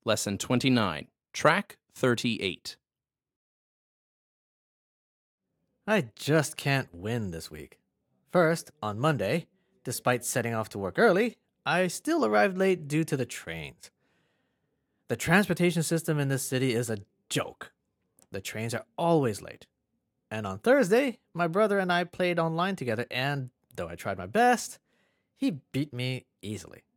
Lesson 29, Track 38. I just can't win this week. First, on Monday, despite setting off to work early, I still arrived late due to the trains. The transportation system in this city is a joke. The trains are always late. And on Thursday, my brother and I played online together, and though I tried my best, he beat me easily.